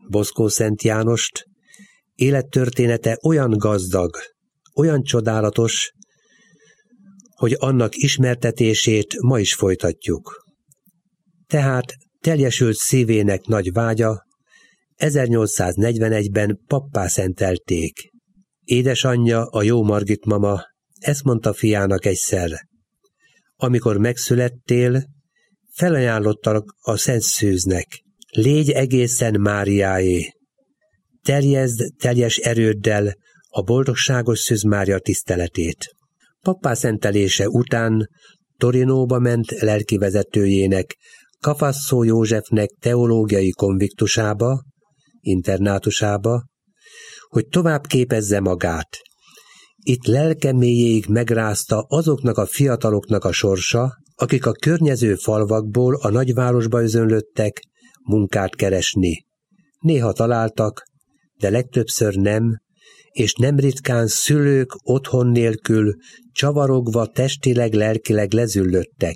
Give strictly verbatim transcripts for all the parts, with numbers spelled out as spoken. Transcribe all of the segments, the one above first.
Boszkó Szent Jánost, élettörténete olyan gazdag, olyan csodálatos, hogy annak ismertetését ma is folytatjuk. Tehát teljesült szívének nagy vágya, ezernyolcszáznegyvenegyben pappá szentelték. Édesanyja, a jó Margit mama ezt mondta fiának egyszer: amikor megszülettél, felajánlottak a Szent Szűznek: légy egészen Máriáé, terjeszd teljes erőddel a boldogságos Szűz Mária tiszteletét. Pappá szentelése után Torinóba ment lelkivezetőjének, Kafasszó Józsefnek teológiai konviktusába, internátusába, hogy tovább képezze magát. Itt lelke mélyéig megrázta azoknak a fiataloknak a sorsa, akik a környező falvakból a nagyvárosba özönlöttek munkát keresni. Néha találtak, de legtöbbször nem, és nem ritkán szülők otthon nélkül, csavarogva testileg, lelkileg lezüllöttek.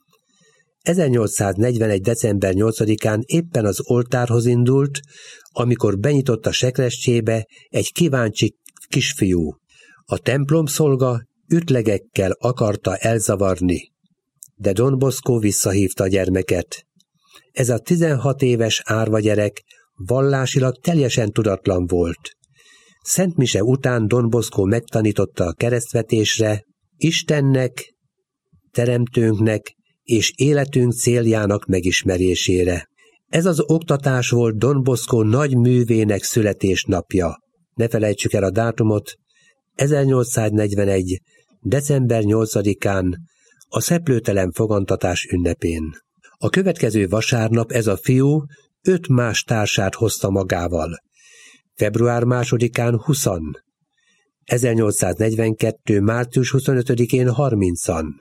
ezernyolcszáznegyvenegy. december nyolcadikán éppen az oltárhoz indult, amikor benyitott a sekrestyébe egy kíváncsi kisfiú. A templomszolga ütlegekkel akarta elzavarni, de Don Bosco visszahívta a gyermeket. Ez a tizenhat éves árva gyerek vallásilag teljesen tudatlan volt. Szent mise után Don Bosco megtanította a keresztvetésre, Istennek, teremtőnknek és életünk céljának megismerésére. Ez az oktatás volt Don Bosco nagy művének születésnapja. Ne felejtsük el a dátumot, ezernyolcszáznegyvenegy. december nyolcadikán, a szeplőtelen fogantatás ünnepén. A következő vasárnap ez a fiú öt más társát hozta magával. február másodikán huszan, ezernyolcszáznegyvenkettő. március huszonötödikén harmincan,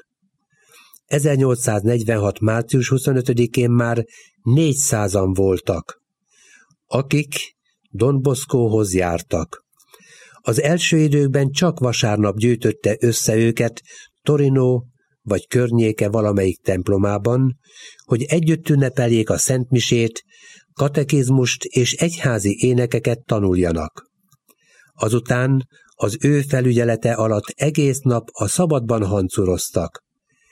ezernyolcszáznegyvenhat. március huszonötödikén már négyszázan voltak, akik Don Boscohoz jártak. Az első időkben csak vasárnap gyűjtötte össze őket Torino vagy környéke valamelyik templomában, hogy együtt ünnepeljék a szentmisét, katekizmust és egyházi énekeket tanuljanak. Azután az ő felügyelete alatt egész nap a szabadban hancuroztak.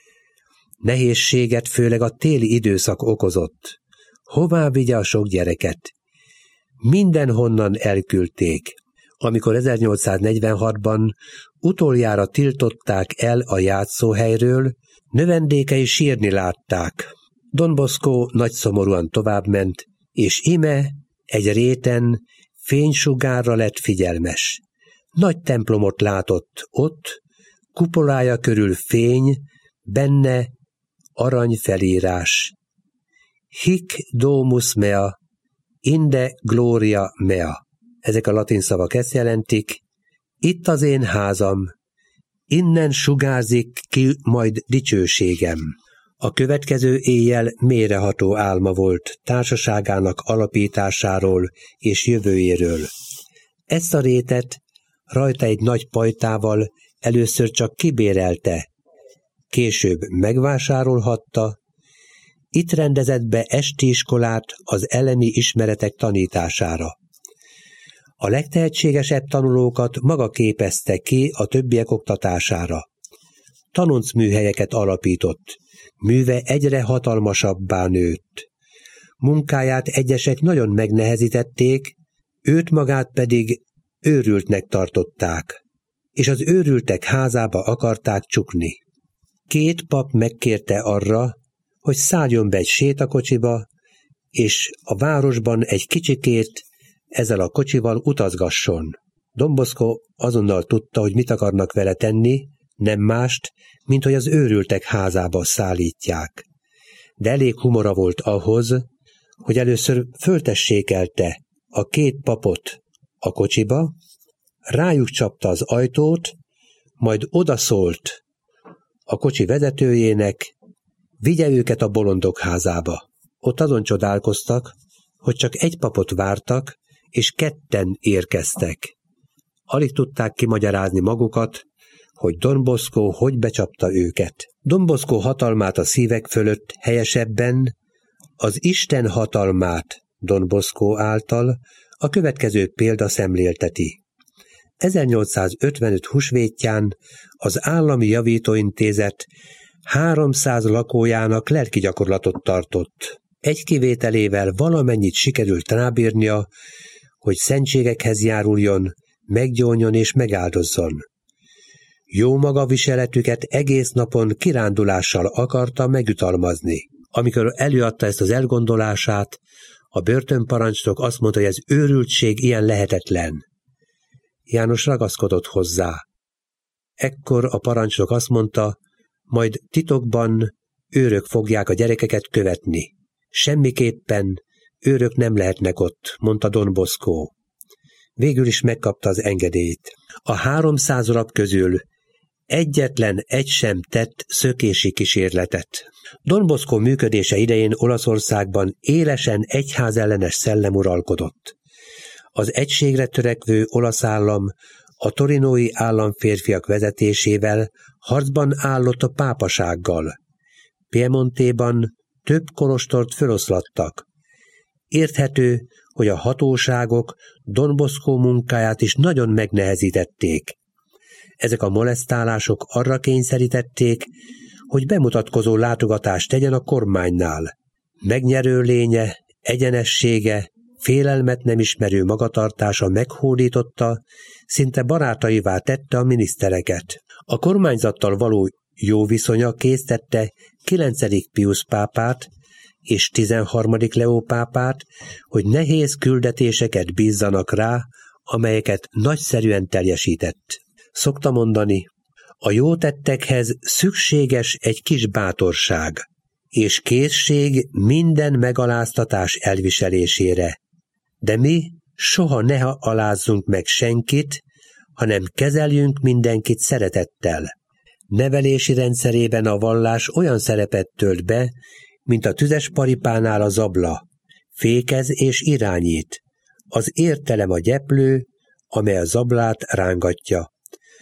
Nehézséget főleg a téli időszak okozott. Hová vigye a sok gyereket? Mindenhonnan elküldték. Amikor ezernyolcszáznegyvenhatban utoljára tiltották el a játszóhelyről, növendékei sírni látták. Don Bosco nagyszomorúan továbbment, és ime egy réten fénysugárra lett figyelmes. Nagy templomot látott ott, kupolája körül fény, benne arany felírás. Hic domus mea, inde gloria mea. Ezek a latin szavak ezt jelentik: itt az én házam, innen sugárzik ki majd dicsőségem. A következő éjjel mélyreható álma volt társaságának alapításáról és jövőjéről. Ezt a rétet rajta egy nagy pajtával először csak kibérelte, később megvásárolhatta, itt rendezett be esti iskolát az elemi ismeretek tanítására. A legtehetségesebb tanulókat maga képezte ki a többiek oktatására. Tanoncműhelyeket alapított, műve egyre hatalmasabbá nőtt. Munkáját egyesek nagyon megnehezítették, őt magát pedig őrültnek tartották, és az őrültek házába akarták csukni. Két pap megkérte arra, hogy szálljon be egy sétakocsiba, és a városban egy kicsikét ezzel a kocsival utazgasson. Don Bosco azonnal tudta, hogy mit akarnak vele tenni, nem mást, mint hogy az őrültek házába szállítják. De elég humora volt ahhoz, hogy először föltessékelte a két papot a kocsiba, rájuk csapta az ajtót, majd odaszólt a kocsi vezetőjének, vigye őket a bolondok házába. Ott azon csodálkoztak, hogy csak egy papot vártak, és ketten érkeztek. Alig tudták kimagyarázni magukat, hogy Don Bosco hogy becsapta őket. Don Bosco hatalmát a szívek fölött helyesebben az Isten hatalmát Don Bosco által a következő példa szemlélteti. ezernyolcszázötvenöt húsvétján az Állami Javítóintézet háromszáz lakójának lelki gyakorlatot tartott. Egy kivételével valamennyit sikerült rábírnia, hogy szentségekhez járuljon, meggyónjon és megáldozzon. Jó magaviseletüket egész napon kirándulással akarta megjutalmazni. Amikor előadta ezt az elgondolását, a börtönparancsnok azt mondta, hogy ez őrültség, ilyen lehetetlen. János ragaszkodott hozzá. Ekkor a parancsnok azt mondta, majd titokban őrök fogják a gyerekeket követni. Semmiképpen őrök nem lehetnek ott, mondta Don Bosco. Végül is megkapta az engedélyt. A háromszáz rab közül egyetlen egy sem tett szökési kísérletet. Don Bosco működése idején Olaszországban élesen egyházellenes szellem uralkodott. Az egységre törekvő olasz állam a torinói államférfiak vezetésével harcban állott a pápasággal. Piemontéban több kolostort feloszlattak. Érthető, hogy a hatóságok Don Bosco munkáját is nagyon megnehezítették. Ezek a molesztálások arra kényszerítették, hogy bemutatkozó látogatást tegyen a kormánynál. Megnyerő lénye, egyenessége, félelmet nem ismerő magatartása meghódította, szinte barátaivá tette a minisztereket. A kormányzattal való jó viszonya késztette kilencedik Piusz pápát és tizenharmadik Leó pápát, hogy nehéz küldetéseket bízzanak rá, amelyeket nagyszerűen teljesített. Szokta mondani, a jó tettekhez szükséges egy kis bátorság, és készség minden megaláztatás elviselésére. De mi soha ne alázzunk meg senkit, hanem kezeljünk mindenkit szeretettel. Nevelési rendszerében a vallás olyan szerepet tölt be, mint a tüzes paripánál a zabla, fékez és irányít. Az értelem a gyeplő, amely a zablát rángatja.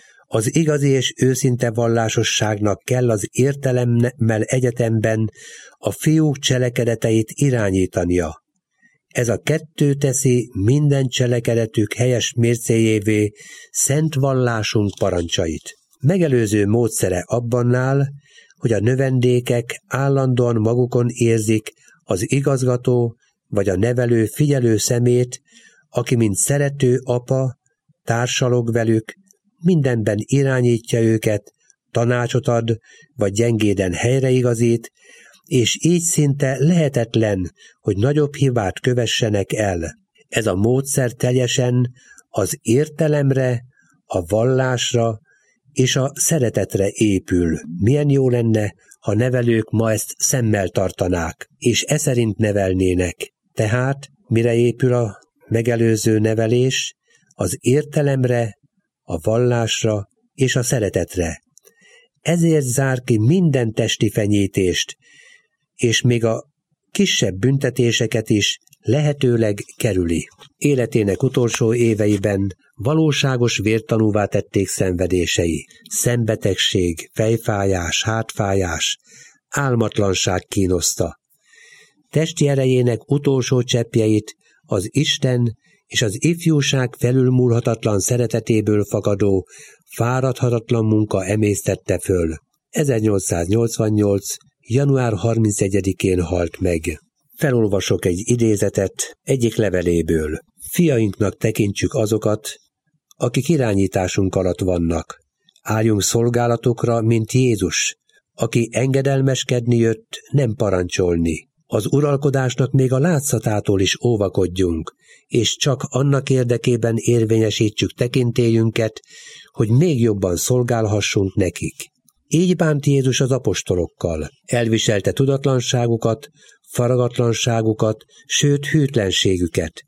Az igazi és őszinte vallásosságnak kell az értelemmel egyetemben a fiúk cselekedeteit irányítania. Ez a kettő teszi minden cselekedetük helyes mércéjévé szent vallásunk parancsait. Megelőző módszere abban áll, hogy a növendékek állandóan magukon érzik az igazgató vagy a nevelő figyelő szemét, aki mint szerető apa társalog velük, mindenben irányítja őket, tanácsot ad, vagy gyengéden helyreigazít, és így szinte lehetetlen, hogy nagyobb hibát kövessenek el. Ez a módszer teljesen az értelemre, a vallásra és a szeretetre épül. Milyen jó lenne, ha nevelők ma ezt szemmel tartanák, és e szerint nevelnének. Tehát mire épül a megelőző nevelés? Az értelemre, a vallásra és a szeretetre. Ezért zár ki minden testi fenyítést, és még a kisebb büntetéseket is lehetőleg kerüli. Életének utolsó éveiben valóságos vértanúvá tették szenvedései. Szembetegség, fejfájás, hátfájás, álmatlanság kínoszta. Testi erejének utolsó cseppjeit az Isten és az ifjúság felülmúlhatatlan szeretetéből fakadó, fáradhatatlan munka emésztette föl. ezernyolcszáznyolcvannyolc. január harmincegyedikén halt meg. Felolvasok egy idézetet egyik leveléből. Fiainknak tekintsük azokat, akik irányításunk alatt vannak. Álljunk szolgálatokra, mint Jézus, aki engedelmeskedni jött, nem parancsolni. Az uralkodásnak még a látszatától is óvakodjunk, és csak annak érdekében érvényesítsük tekintélyünket, hogy még jobban szolgálhassunk nekik. Így bánt Jézus az apostolokkal, elviselte tudatlanságukat, faragatlanságukat, sőt hűtlenségüket.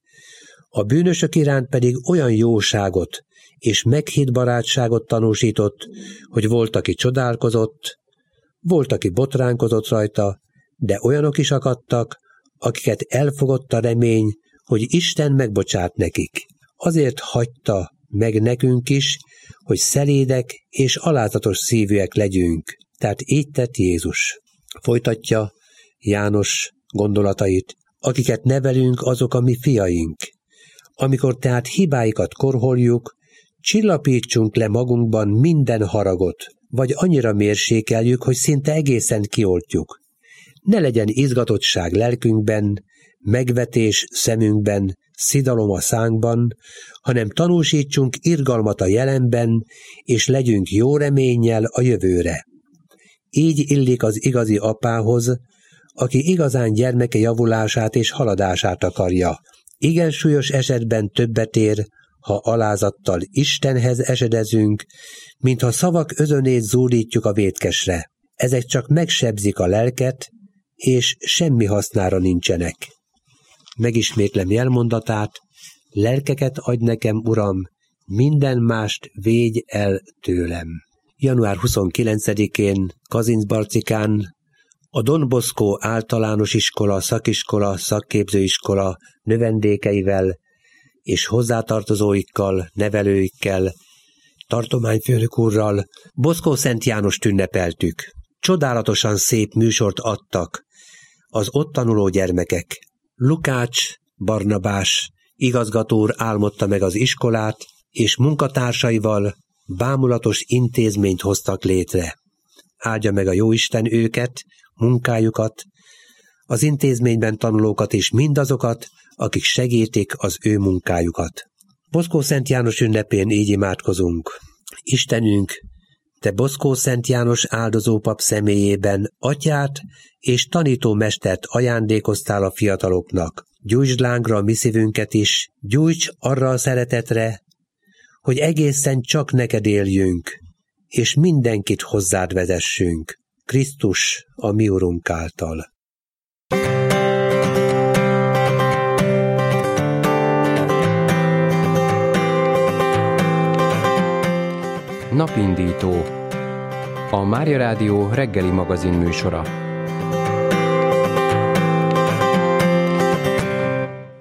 A bűnösök iránt pedig olyan jóságot és meghitt barátságot tanúsított, hogy volt, aki csodálkozott, volt, aki botránkozott rajta, de olyanok is akadtak, akiket elfogott a remény, hogy Isten megbocsát nekik. Azért hagyta meg nekünk is, hogy szelédek és alázatos szívűek legyünk. Tehát így tett Jézus. Folytatja János gondolatait. Akiket nevelünk, azok a mi fiaink. Amikor tehát hibáikat korholjuk, csillapítsunk le magunkban minden haragot, vagy annyira mérsékeljük, hogy szinte egészen kioltjuk. Ne legyen izgatottság lelkünkben, megvetés szemünkben, szidalom a szánkban, hanem tanúsítsunk irgalmat a jelenben, és legyünk jó reménnyel a jövőre. Így illik az igazi apához, aki igazán gyermeke javulását és haladását akarja. Igen súlyos esetben többet ér, ha alázattal Istenhez esedezünk, mintha szavak özönét zúdítjuk a vétkesre. Ezek csak megsebzik a lelket, és semmi hasznára nincsenek. Megismétlem jelmondatát, lelkeket adj nekem, Uram, minden mást védj el tőlem. január huszonkilencedikén Kazincbarcikán a Don Bosco általános iskola, szakiskola, szakképzőiskola növendékeivel és hozzátartozóikkal, nevelőikkel, tartományfőnök úrral Bosco Szent Jánost ünnepeltük. Csodálatosan szép műsort adtak az ott tanuló gyermekek. Lukács Barnabás igazgató úr álmodta meg az iskolát, és munkatársaival bámulatos intézményt hoztak létre. Áldja meg a Jóisten őket, munkájukat, az intézményben tanulókat és mindazokat, akik segítik az ő munkájukat. Bosco Szent János ünnepén így imádkozunk. Istenünk, Te Bosco Szent János áldozópap személyében atyát és tanítómestert ajándékoztál a fiataloknak. Gyújtsd lángra a mi szívünket is, gyújts arra a szeretetre, hogy egészen csak neked éljünk, és mindenkit hozzád vezessünk. Krisztus, a mi Urunk által. Napindító. A Mária Rádió reggeli magazin műsora.